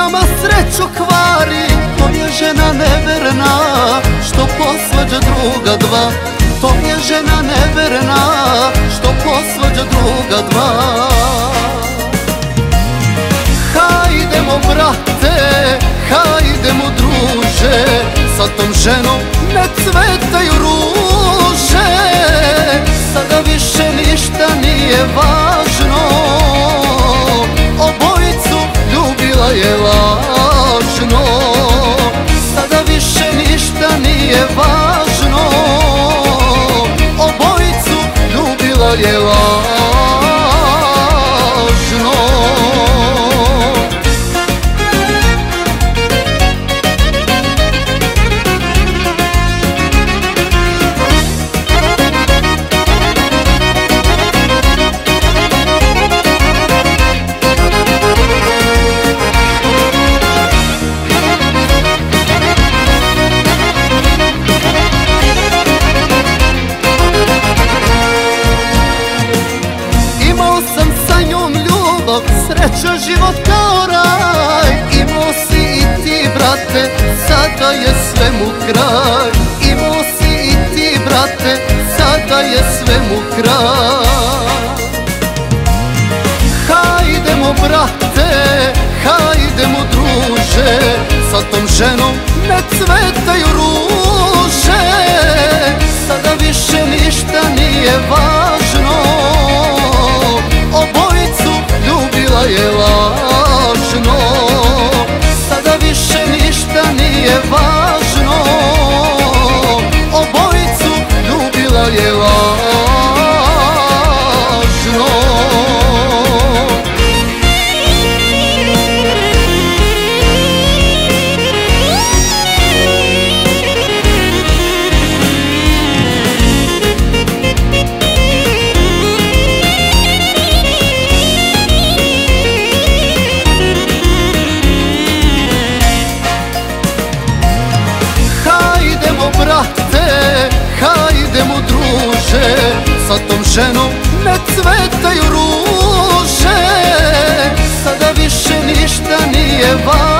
nama sreću kvari. To je žena neverna što posvađa druga dva. To je žena neverna što posvađa druga dva. Hajdemo brate, hajdemo druže, sa tom ženom ne cvetaju ruže. Sada više ništa nije važno, obojicu ljubila je lažno. Sada više ništa nije važno, obojicu ljubila je lažno. Sreća, život kao raj, imao si i ti brate, sada je svemu kraj. Imao si i ti brate, sada je svemu kraj. Hajdemo brate, hajdemo druže, sa tom ženom ne cvetaju ruže. Sada više ništa nije važno, obojicu ljubila je lažno. Sada više ništa nije važno, obojicu ljubila je lažno. Brate, hajdemo druže, sa tom ženom ne cvetaju ruže. Sada više ništa nije važno,